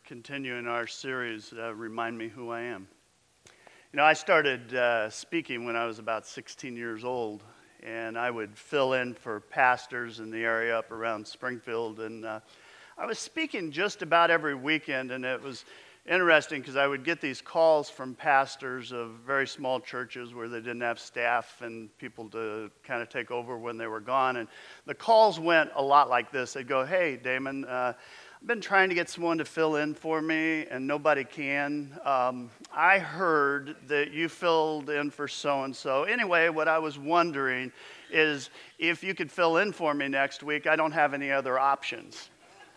continuing our series, Remind Me Who I Am. You know, I started speaking when I was about 16 years old, and I would fill in for pastors in the area up around Springfield, and I was speaking just about every weekend, and it was interesting because I would get these calls from pastors of very small churches where they didn't have staff and people to kind of take over when they were gone, and the calls went a lot like this. They'd go, "Hey, Damon, I've been trying to get someone to fill in for me, and nobody can. I heard that you filled in for so-and-so. Anyway, what I was wondering is if you could fill in for me next week. I don't have any other options."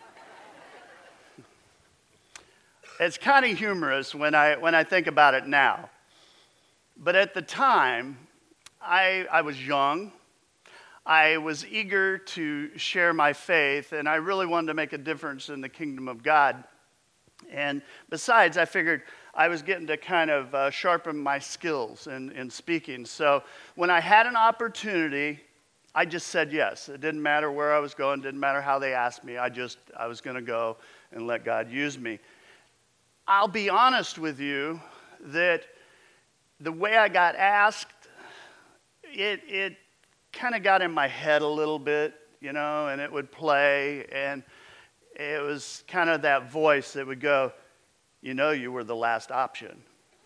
It's kind of humorous when I think about it now. But at the time, I was young. I was eager to share my faith, and I really wanted to make a difference in the kingdom of God. And besides, I figured I was getting to kind of sharpen my skills in speaking. So when I had an opportunity, I just said yes. It didn't matter where I was going, didn't matter how they asked me. I was going to go and let God use me. I'll be honest with you that the way I got asked, it kind of got in my head a little bit, you know, and it would play, and it was kind of that voice that would go, "You know, you were the last option."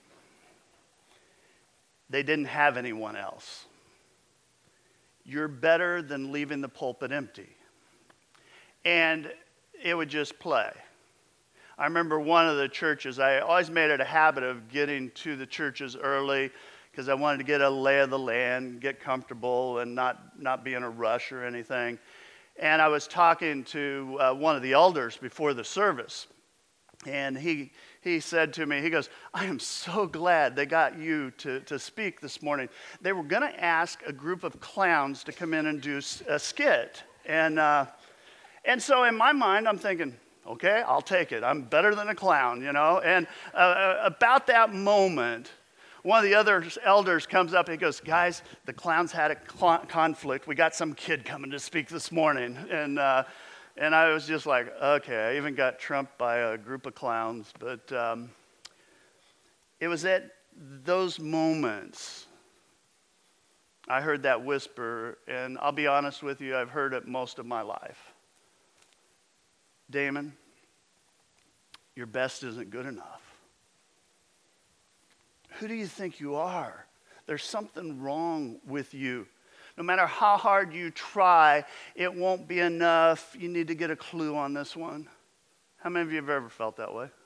They didn't have anyone else. You're better than leaving the pulpit empty. And it would just play. I remember one of the churches, I always made it a habit of getting to the churches early because I wanted to get a lay of the land, get comfortable, and not be in a rush or anything. And I was talking to one of the elders before the service, and he said to me, he goes, "I am so glad they got you to speak this morning. They were going to ask a group of clowns to come in and do a skit." And so in my mind, I'm thinking, okay, I'll take it. I'm better than a clown, you know. And about that moment, one of the other elders comes up and he goes, "Guys, the clowns had a conflict. We got some kid coming to speak this morning." And I was just like, okay, I even got trumped by a group of clowns. But it was at those moments I heard that whisper, and I'll be honest with you, I've heard it most of my life. "Damon, your best isn't good enough. Who do you think you are? There's something wrong with you. No matter how hard you try, it won't be enough. You need to get a clue on this one." How many of you have ever felt that way?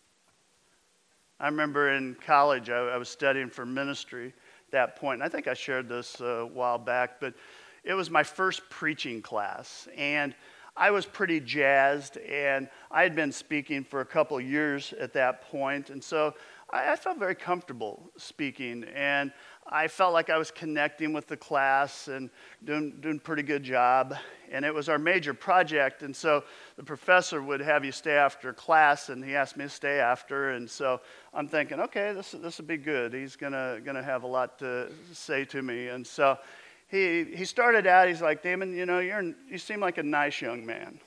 I remember in college, I was studying for ministry at that point, and I think I shared this a while back, but it was my first preaching class, and I was pretty jazzed, and I had been speaking for a couple years at that point, and so I felt very comfortable speaking, and I felt like I was connecting with the class and doing a pretty good job, and it was our major project, and so the professor would have you stay after class, and he asked me to stay after, and so I'm thinking, okay, this will be good. He's gonna have a lot to say to me, and so he started out, he's like, "Damon, you know, you seem like a nice young man.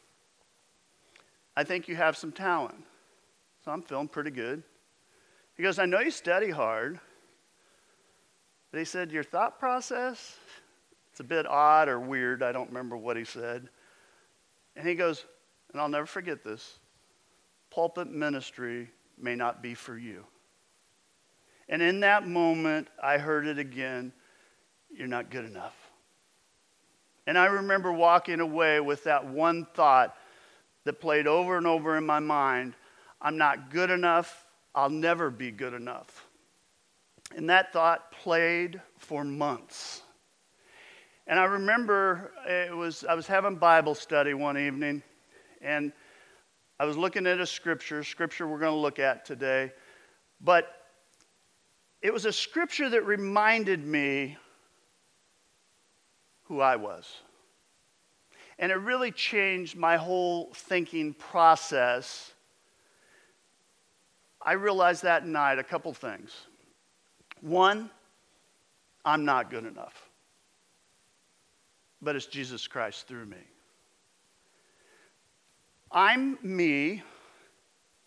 I think you have some talent." So I'm feeling pretty good. He goes, "I know you study hard." But he said, "Your thought process, it's a bit odd or weird." I don't remember what he said. And he goes, and I'll never forget this, "Pulpit ministry may not be for you." And in that moment, I heard it again. You're not good enough. And I remember walking away with that one thought that played over and over in my mind. I'm not good enough. I'll never be good enough. And that thought played for months. And I remember I was having Bible study one evening, and I was looking at a scripture we're going to look at today. But it was a scripture that reminded me who I was. And it really changed my whole thinking process. I realized that night a couple things. One, I'm not good enough. But it's Jesus Christ through me. I'm me,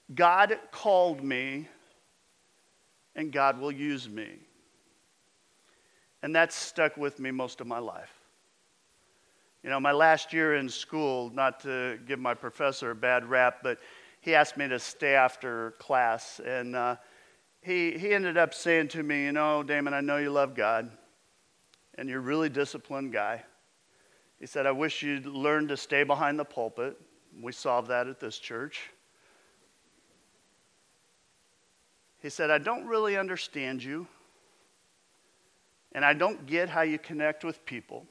God called me, and God will use me. And that's stuck with me most of my life. You know, my last year in school, not to give my professor a bad rap, but he asked me to stay after class. And he ended up saying to me, you know, Damon, I know you love God, and you're a really disciplined guy. He said, I wish you'd learn to stay behind the pulpit. We solved that at this church. He said, I don't really understand you, and I don't get how you connect with people.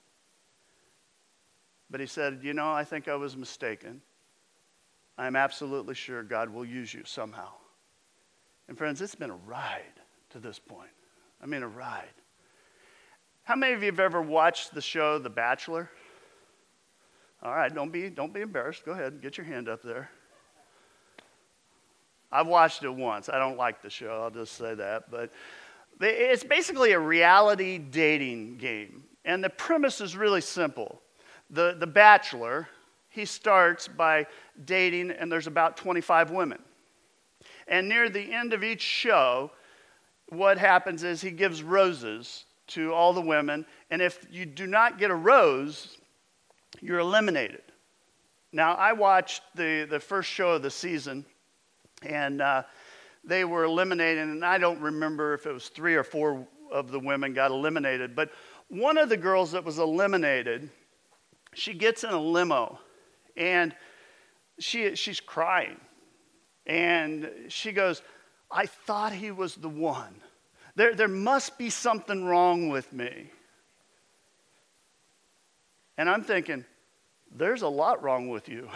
But he said, you know, I think I was mistaken. I'm absolutely sure God will use you somehow. And friends, it's been a ride to this point. I mean, a ride. How many of you have ever watched the show The Bachelor? All right, don't be embarrassed. Go ahead, get your hand up there. I've watched it once. I don't like the show, I'll just say that. But it's basically a reality dating game. And the premise is really simple. The Bachelor, he starts by dating, and there's about 25 women. And near the end of each show, what happens is he gives roses to all the women, and if you do not get a rose, you're eliminated. Now, I watched the first show of the season, and they were eliminated, and I don't remember if it was 3 or 4 of the women got eliminated, but one of the girls that was eliminated, she gets in a limo, and she's crying, and she goes, I thought he was the one. There must be something wrong with me. And I'm thinking, there's a lot wrong with you.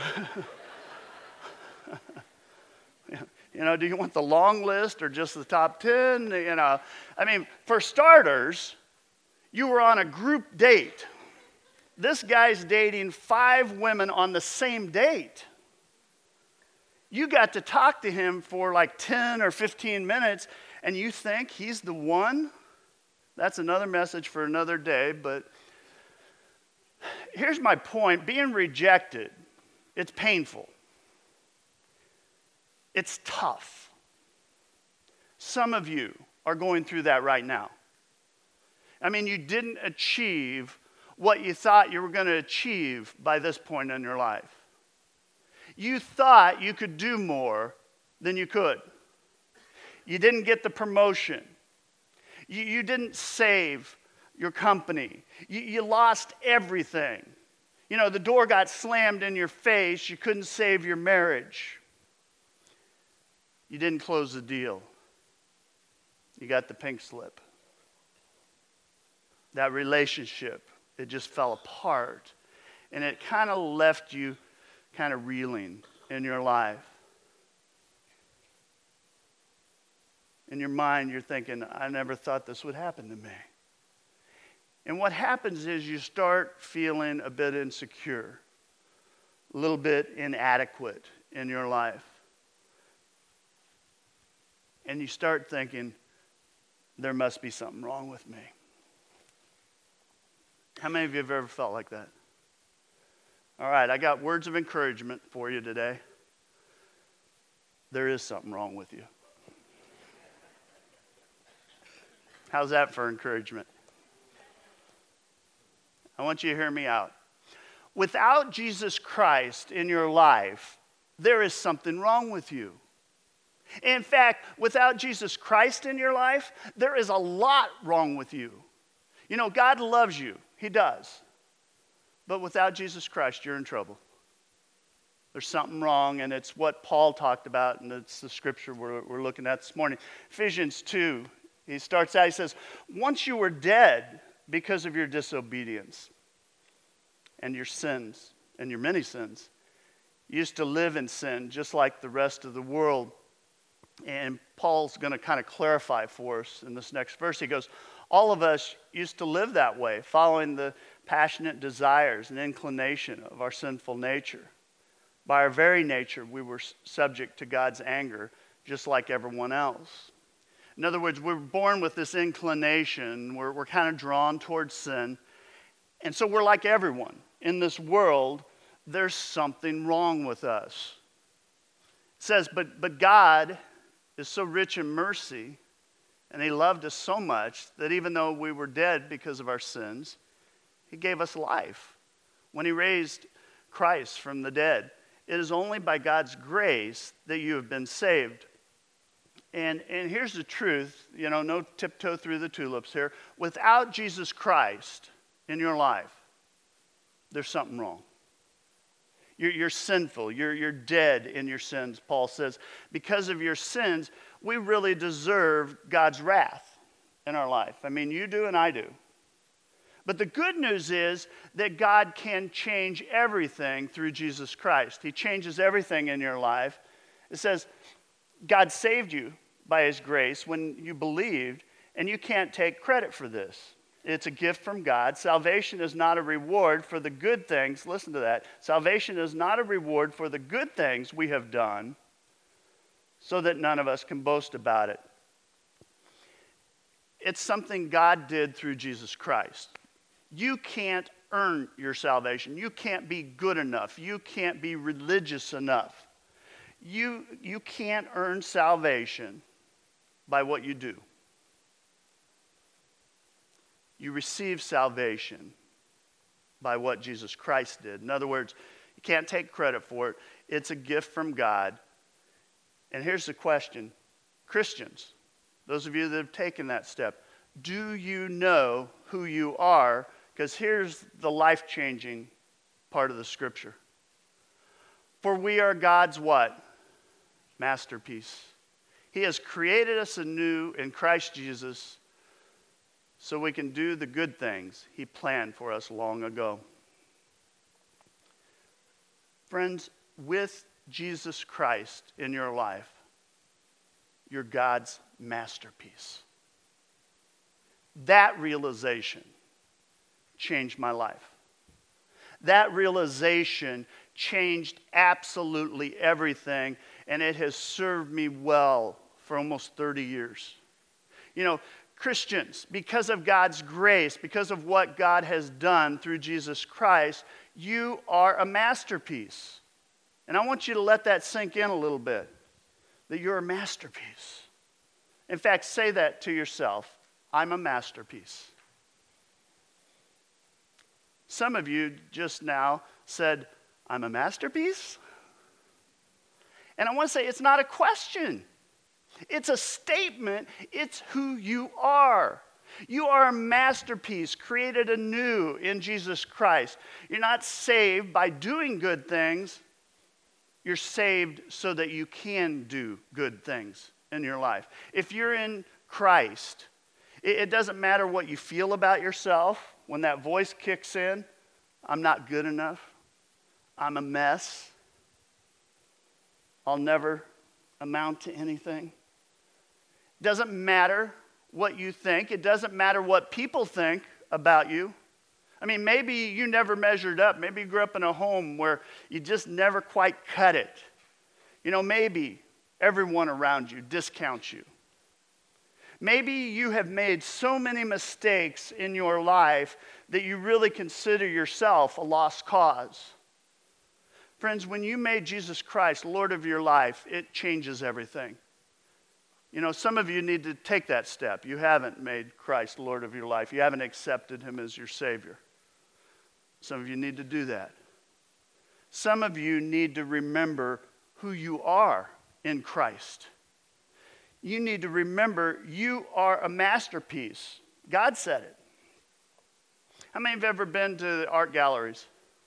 You know, do you want the long list or just the top 10? You know, I mean, for starters, you were on a group date. This guy's dating 5 women on the same date. You got to talk to him for like 10 or 15 minutes, and you think he's the one? That's another message for another day, but here's my point. Being rejected, it's painful. It's tough. Some of you are going through that right now. I mean, you didn't achieve what you thought you were going to achieve by this point in your life. You thought you could do more than you could. You didn't get the promotion. You didn't save your company. You lost everything. You know, the door got slammed in your face. You couldn't save your marriage. You didn't close the deal. You got the pink slip. That relationship, it just fell apart. And it kind of left you kind of reeling in your life. In your mind, you're thinking, I never thought this would happen to me. And what happens is you start feeling a bit insecure, a little bit inadequate in your life. And you start thinking, there must be something wrong with me. How many of you have ever felt like that? All right, I got words of encouragement for you today. There is something wrong with you. How's that for encouragement? I want you to hear me out. Without Jesus Christ in your life, there is something wrong with you. In fact, without Jesus Christ in your life, there is a lot wrong with you. You know, God loves you. He does. But without Jesus Christ, you're in trouble. There's something wrong, and it's what Paul talked about, and it's the scripture we're looking at this morning. Ephesians 2, he starts out, he says, once you were dead because of your disobedience and your sins, and your many sins, you used to live in sin just like the rest of the world. And Paul's going to kind of clarify for us in this next verse. He goes, all of us used to live that way, following the passionate desires and inclination of our sinful nature. By our very nature, we were subject to God's anger, just like everyone else. In other words, we're born with this inclination. We're kind of drawn towards sin. And so we're like everyone. In this world, there's something wrong with us. It says, but God is so rich in mercy, and he loved us so much that even though we were dead because of our sins, he gave us life. When he raised Christ from the dead, it is only by God's grace that you have been saved. And here's the truth, no tiptoe through the tulips here. Without Jesus Christ in your life, there's something wrong. You're sinful. You're dead in your sins, Paul says. Because of your sins, we really deserve God's wrath in our life. I mean, you do and I do. But the good news is that God can change everything through Jesus Christ. He changes everything in your life. It says, God saved you by his grace when you believed, and you can't take credit for this. It's a gift from God. Salvation is not a reward for the good things. Listen to that. Salvation is not a reward for the good things we have done, so that none of us can boast about it. It's something God did through Jesus Christ. You can't earn your salvation. You can't be good enough. You can't be religious enough. You can't earn salvation by what you do. You receive salvation by what Jesus Christ did. In other words, you can't take credit for it. It's a gift from God. And here's the question. Christians, those of you that have taken that step, do you know who you are? Because here's the life-changing part of the scripture. For we are God's what? Masterpiece. He has created us anew in Christ Jesus so we can do the good things he planned for us long ago. Friends, with Jesus Christ in your life, you're God's masterpiece. That realization changed my life. That realization changed absolutely everything, and it has served me well for almost 30 years. Christians, because of God's grace, because of what God has done through Jesus Christ, you are a masterpiece. And I want you to let that sink in a little bit, that you're a masterpiece. In fact, say that to yourself. I'm a masterpiece. Some of you just now said, I'm a masterpiece? And I want to say it's not a question. It's a statement. It's who you are. You are a masterpiece created anew in Jesus Christ. You're not saved by doing good things. You're saved so that you can do good things in your life. If you're in Christ, it doesn't matter what you feel about yourself. When that voice kicks in, I'm not good enough. I'm a mess. I'll never amount to anything. It doesn't matter what you think. It doesn't matter what people think about you. I mean, maybe you never measured up. Maybe you grew up in a home where you just never quite cut it. Maybe everyone around you discounts you. Maybe you have made so many mistakes in your life that you really consider yourself a lost cause. Friends, when you made Jesus Christ Lord of your life, it changes everything. Some of you need to take that step. You haven't made Christ Lord of your life. You haven't accepted him as your Savior. Some of you need to do that. Some of you need to remember who you are in Christ. You need to remember you are a masterpiece. God said it. How many have ever been to art galleries?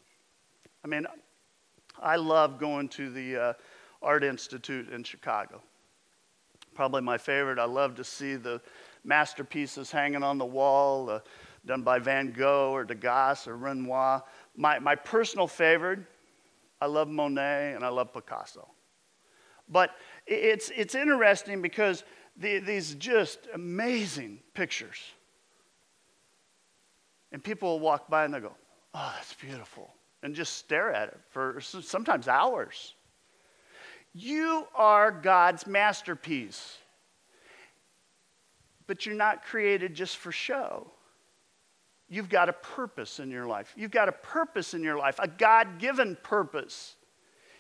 I love going to the Art Institute in Chicago. Probably my favorite. I love to see the masterpieces hanging on the wall, done by Van Gogh or Degas or Renoir. My personal favorite, I love Monet and I love Picasso. But it's interesting because these just amazing pictures. And people will walk by and they'll go, oh, that's beautiful. And just stare at it for sometimes hours. You are God's masterpiece. But you're not created just for show. You've got a purpose in your life. You've got a purpose in your life, a God-given purpose.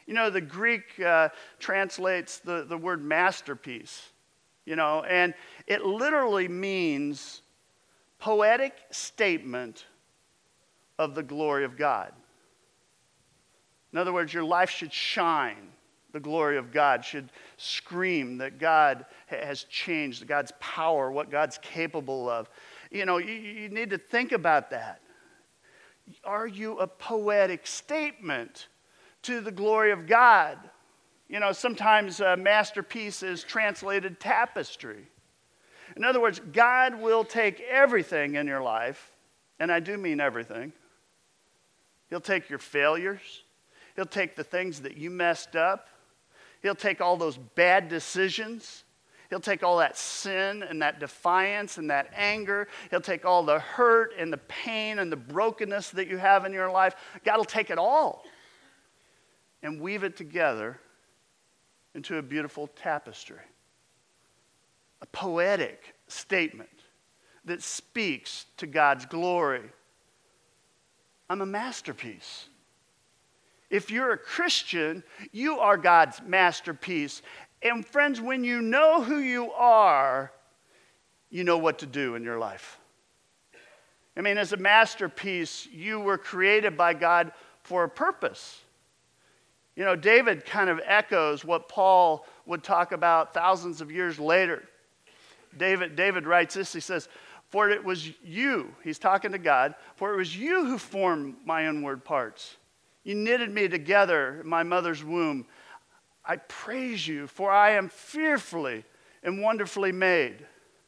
You know, the Greek translates the word masterpiece, you know, and it literally means poetic statement of the glory of God. In other words, your life should shine. The glory of God should scream that God has changed, that God's power, what God's capable of. You know, you need to think about that. Are you a poetic statement to the glory of God? You know, sometimes a masterpiece is translated tapestry. In other words, God will take everything in your life, and I do mean everything. He'll take your failures. He'll take the things that you messed up. He'll take all those bad decisions. He'll take all that sin and that defiance and that anger. He'll take all the hurt and the pain and the brokenness that you have in your life. God will take it all and weave it together into a beautiful tapestry. A poetic statement that speaks to God's glory. I'm a masterpiece. If you're a Christian, you are God's masterpiece. And friends, when you know who you are, you know what to do in your life. I mean, as a masterpiece, you were created by God for a purpose. You know, David kind of echoes what Paul would talk about thousands of years later. David writes this, he says, "For it was you," he's talking to God, "for it was you who formed my inward parts. You knitted me together in my mother's womb. I praise you, for I am fearfully and wonderfully made."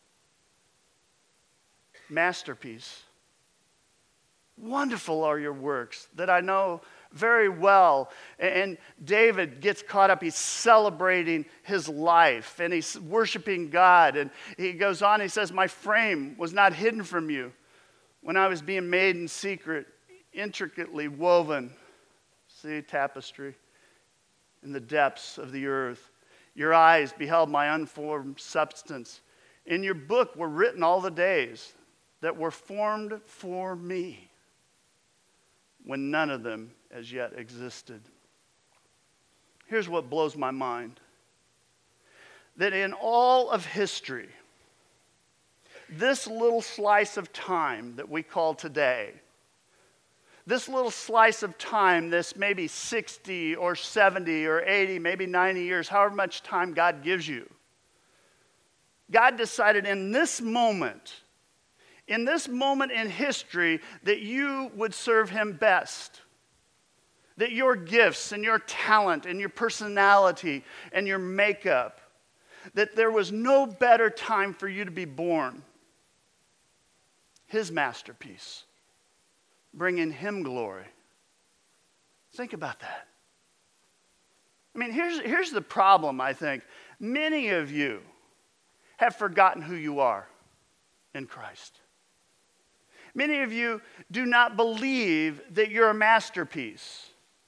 Masterpiece. Wonderful are your works that I know very well. And David gets caught up. He's celebrating his life and he's worshiping God. And he goes on, he says, "My frame was not hidden from you when I was being made in secret, intricately woven." See, tapestry in the depths of the earth. "Your eyes beheld my unformed substance. In your book were written all the days that were formed for me, when none of them as yet existed." Here's what blows my mind. That in all of history, this little slice of time that we call today, this little slice of time, this maybe 60 or 70 or 80, maybe 90 years, however much time God gives you, God decided in this moment in history that you would serve him best. That your gifts and your talent and your personality and your makeup, that there was no better time for you to be born. His masterpiece, bringing him glory. Think about that. I mean, here's the problem, I think. Many of you have forgotten who you are in Christ. Many of you do not believe that you're a masterpiece.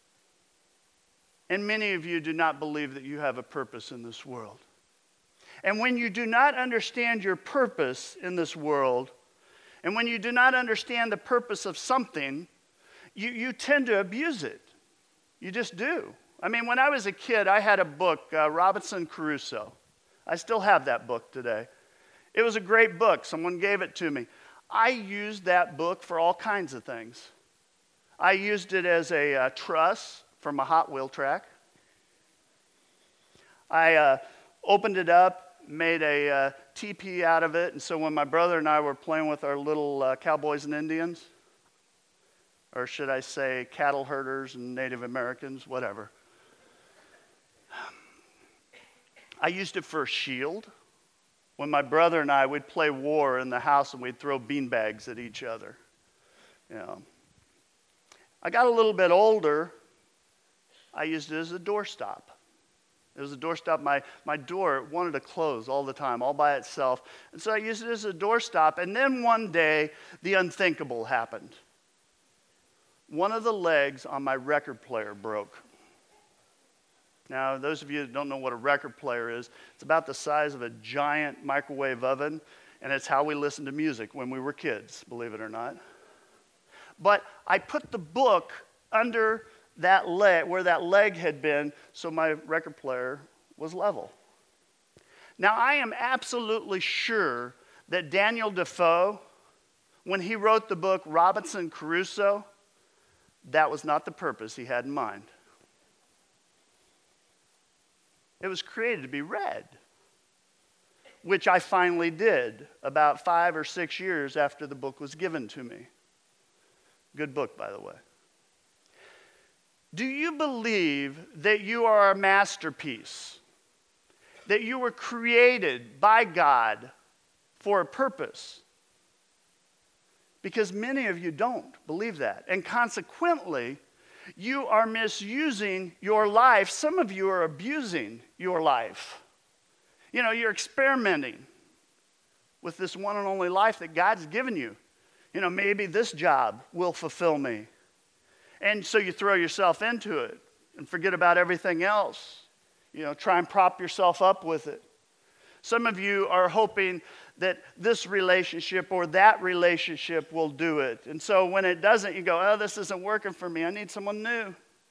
And many of you do not believe that you have a purpose in this world. And when you do not understand your purpose in this world, and when you do not understand the purpose of something, you tend to abuse it. You just do. I mean, when I was a kid, I had a book, Robinson Crusoe. I still have that book today. It was a great book. Someone gave it to me. I used that book for all kinds of things. I used it as a truss for my Hot Wheel track. I opened it up, made a teepee out of it, and so when my brother and I were playing with our little cowboys and Indians, or should I say cattle herders and Native Americans, whatever, I used it for a shield. When my brother and I would play war in the house and we'd throw beanbags at each other. You know. I got a little bit older. I used it as a doorstop. It was a doorstop. My door wanted to close all the time, all by itself. And so I used it as a doorstop. And then one day, the unthinkable happened. One of the legs on my record player broke. Now, those of you that don't know what a record player is, it's about the size of a giant microwave oven, and it's how we listened to music when we were kids, believe it or not. But I put the book under that leg, where that leg had been, so my record player was level. Now, I am absolutely sure that Daniel Defoe, when he wrote the book Robinson Crusoe, that was not the purpose he had in mind. It was created to be read, which I finally did about 5 or 6 years after the book was given to me. Good book, by the way. Do you believe that you are a masterpiece? That you were created by God for a purpose? Because many of you don't believe that. And consequently, you are misusing your life. Some of you are abusing your life. You know, you're experimenting with this one and only life that God's given you. You know, maybe this job will fulfill me. And so you throw yourself into it and forget about everything else. You know, try and prop yourself up with it. Some of you are hoping that this relationship or that relationship will do it. And so when it doesn't, you go, oh, this isn't working for me. I need someone new.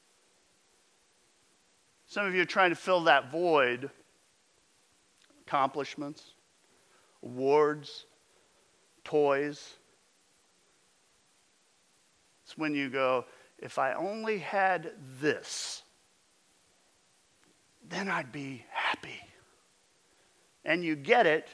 Some of you are trying to fill that void. Accomplishments, awards, toys. It's when you go, if I only had this, then I'd be happy. And you get it.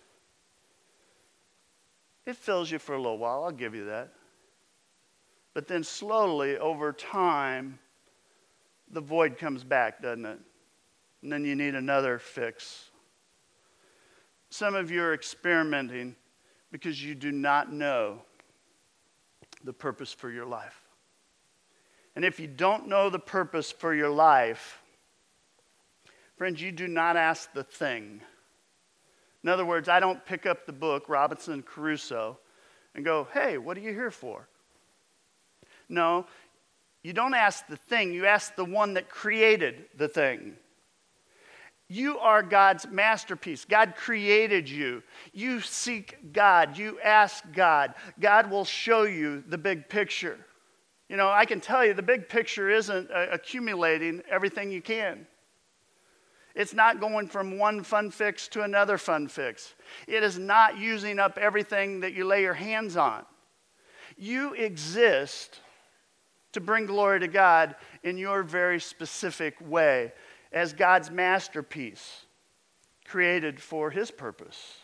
It fills you for a little while, I'll give you that. But then slowly, over time, the void comes back, doesn't it? And then you need another fix. Some of you are experimenting because you do not know the purpose for your life. And if you don't know the purpose for your life, friends, you do not ask the thing. In other words, I don't pick up the book, Robinson Crusoe, and go, hey, what are you here for? No, you don't ask the thing, you ask the one that created the thing. You are God's masterpiece. God created you. You seek God. You ask God. God will show you the big picture. You know, I can tell you the big picture isn't accumulating everything you can. It's not going from one fun fix to another fun fix. It is not using up everything that you lay your hands on. You exist to bring glory to God in your very specific way as God's masterpiece, created for his purpose.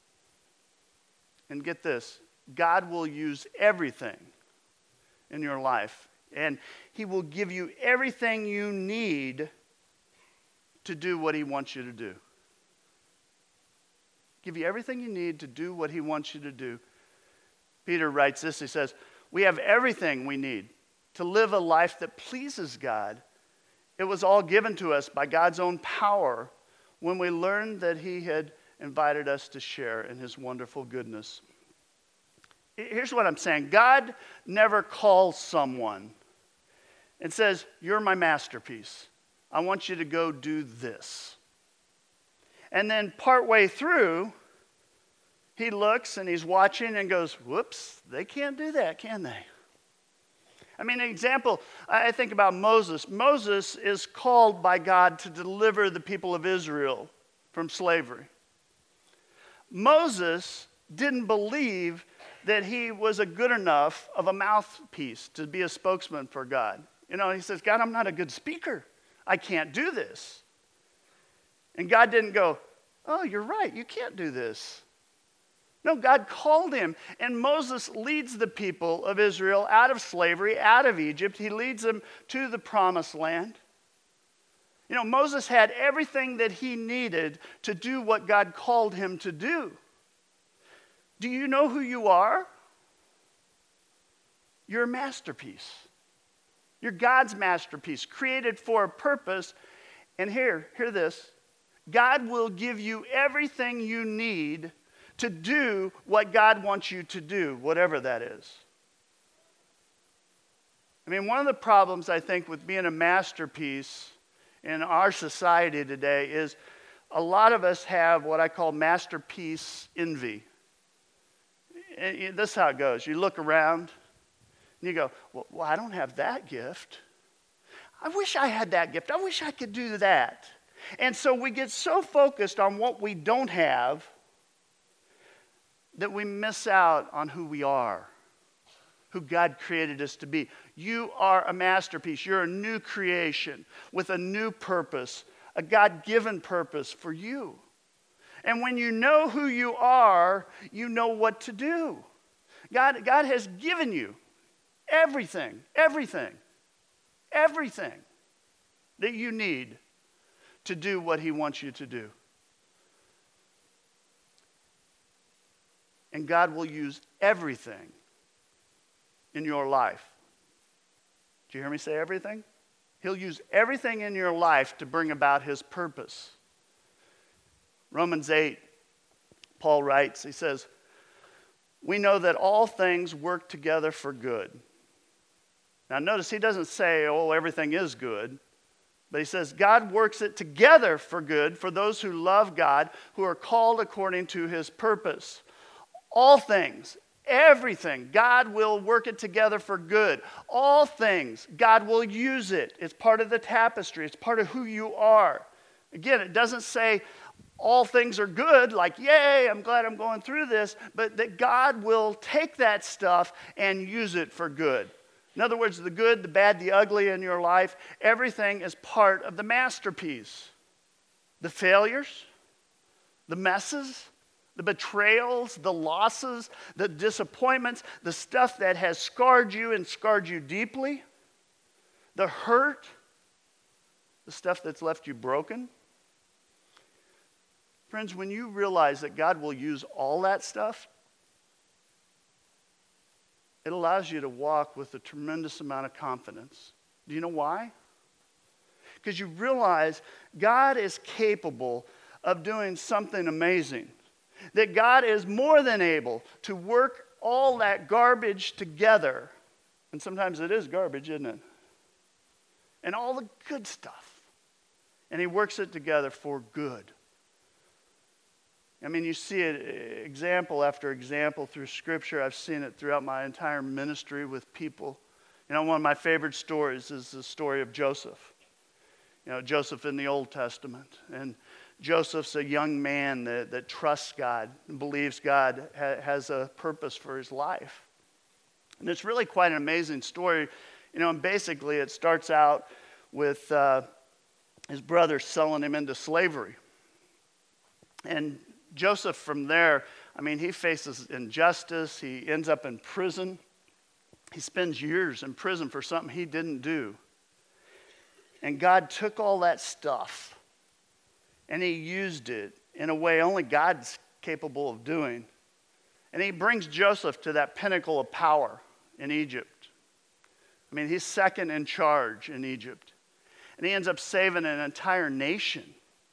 And get this, God will use everything in your life, and he will give you everything you need to do what he wants you to do. Give you everything you need to do what he wants you to do. Peter writes this, he says, we have everything we need to live a life that pleases God. It was all given to us by God's own power when we learned that he had invited us to share in his wonderful goodness. Here's what I'm saying. God never calls someone and says, you're my masterpiece. I want you to go do this. And then partway through, he looks and he's watching and goes, whoops, they can't do that, can they? I mean, an example, I think about Moses. Moses is called by God to deliver the people of Israel from slavery. Moses didn't believe that he was a good enough of a mouthpiece to be a spokesman for God. You know, he says, God, I'm not a good speaker. I can't do this. And God didn't go, oh, you're right, you can't do this. No, God called him, and Moses leads the people of Israel out of slavery, out of Egypt. He leads them to the promised land. You know, Moses had everything that he needed to do what God called him to do. Do you know who you are? You're a masterpiece. You're God's masterpiece, created for a purpose. And hear this. God will give you everything you need to do what God wants you to do, whatever that is. I mean, one of the problems, I think, with being a masterpiece in our society today is a lot of us have what I call masterpiece envy. And this is how it goes. You look around and you go, well, I don't have that gift. I wish I had that gift. I wish I could do that. And so we get so focused on what we don't have that we miss out on who we are, who God created us to be. You are a masterpiece. You're a new creation with a new purpose, a God-given purpose for you. And when you know who you are, you know what to do. God has given you everything that you need to do what he wants you to do. And God will use everything in your life. Do you hear me say everything? He'll use everything in your life to bring about his purpose. Romans 8, Paul writes, he says, we know that all things work together for good. Now notice he doesn't say, oh, everything is good. But he says, God works it together for good for those who love God, who are called according to his purpose. All things, everything, God will work it together for good. All things, God will use it. It's part of the tapestry. It's part of who you are. Again, it doesn't say all things are good, like, yay, I'm glad I'm going through this, but that God will take that stuff and use it for good. In other words, the good, the bad, the ugly in your life, everything is part of the masterpiece. The failures, the messes, the betrayals, the losses, the disappointments, the stuff that has scarred you and scarred you deeply, the hurt, the stuff that's left you broken. Friends, when you realize that God will use all that stuff, it allows you to walk with a tremendous amount of confidence. Do you know why? Because you realize God is capable of doing something amazing. That God is more than able to work all that garbage together. And sometimes it is garbage, isn't it? And all the good stuff. And he works it together for good. I mean, you see it example after example through Scripture. I've seen it throughout my entire ministry with people. You know, one of my favorite stories is the story of Joseph. You know, Joseph in the Old Testament. And Joseph's a young man that trusts God and believes God has a purpose for his life. And it's really quite an amazing story. You know, and basically it starts out with his brothers selling him into slavery. And Joseph from there, I mean, he faces injustice. He ends up in prison. He spends years in prison for something he didn't do. And God took all that stuff and he used it in a way only God's capable of doing. And he brings Joseph to that pinnacle of power in Egypt. I mean, he's second in charge in Egypt. And he ends up saving an entire nation.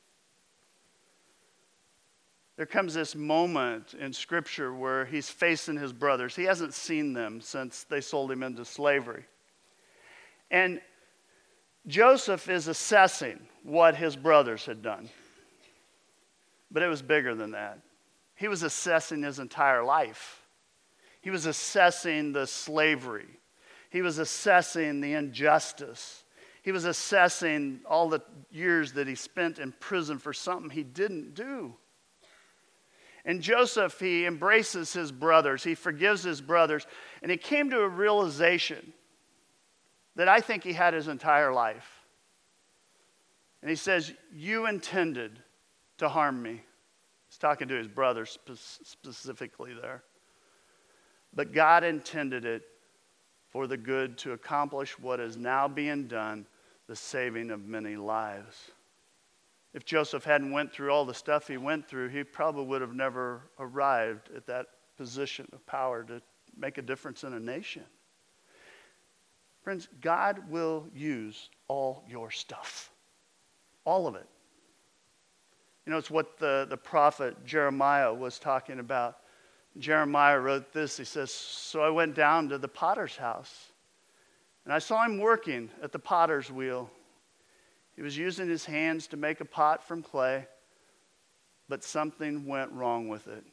There comes this moment in Scripture where he's facing his brothers. He hasn't seen them since they sold him into slavery. And Joseph is assessing what his brothers had done. But it was bigger than that. He was assessing his entire life. He was assessing the slavery. He was assessing the injustice. He was assessing all the years that he spent in prison for something he didn't do. And Joseph, he embraces his brothers. He forgives his brothers. And he came to a realization that I think he had his entire life. And he says, you intended to harm me. He's talking to his brothers specifically there. But God intended it for the good to accomplish what is now being done, the saving of many lives. If Joseph hadn't went through all the stuff he went through, he probably would have never arrived at that position of power to make a difference in a nation. Friends, God will use all your stuff. All of it. You know, it's what the prophet Jeremiah was talking about. Jeremiah wrote this. He says, so I went down to the potter's house, and I saw him working at the potter's wheel. He was using his hands to make a pot from clay, but something went wrong with it.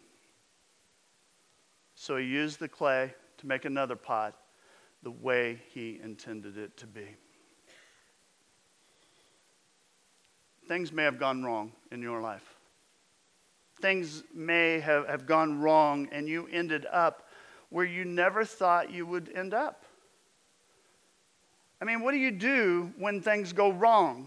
So he used the clay to make another pot the way he intended it to be. things may have gone wrong in your life. Things may have gone wrong and you ended up where you never thought you would end up. I mean, what do you do when things go wrong?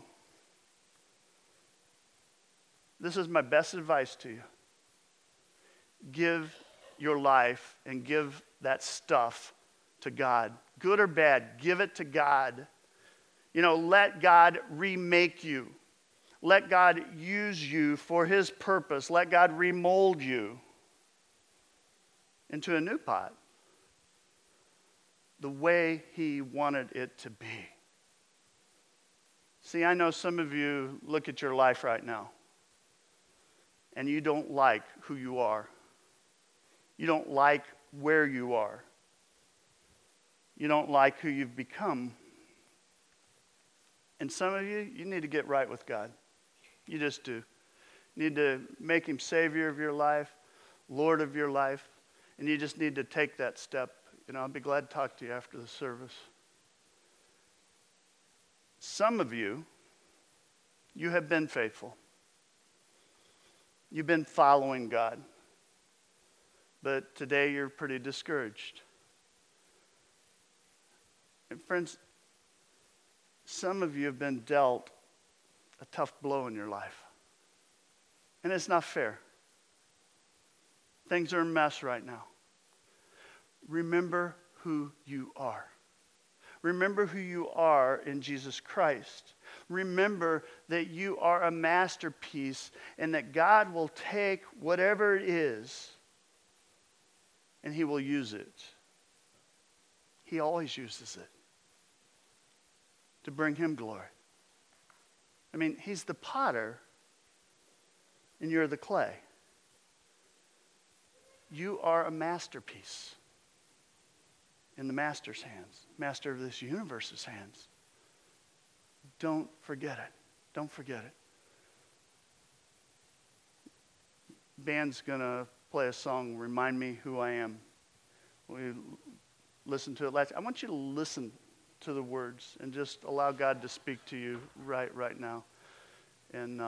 This is my best advice to you. Give your life and give that stuff to God. Good or bad, give it to God. Let God remake you. Let God use you for his purpose. Let God remold you into a new pot, the way he wanted it to be. See, I know some of you look at your life right now, and you don't like who you are. You don't like where you are. You don't like who you've become. And some of you need to get right with God. You just do. You need to make him Savior of your life, Lord of your life, and you just need to take that step. I'll be glad to talk to you after the service. Some of you have been faithful. You've been following God. But today you're pretty discouraged. And friends, some of you have been dealt a tough blow in your life. And it's not fair. Things are a mess right now. Remember who you are. Remember who you are in Jesus Christ. Remember that you are a masterpiece and that God will take whatever it is and he will use it. He always uses it to bring him glory. I mean, he's the potter and you're the clay. You are a masterpiece in the master's hands, master of this universe's hands. Don't forget it. Don't forget it. Band's going to play a song, Remind Me Who I Am. We listened to it last. I want you to listen to the words and just allow God to speak to you right now. And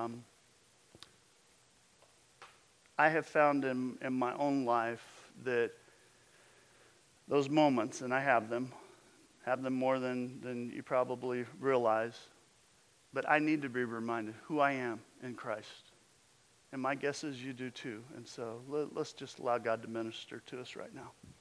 I have found in my own life that those moments, and I have them more than you probably realize, but I need to be reminded who I am in Christ. And my guess is you do too. And so let's just allow God to minister to us right now.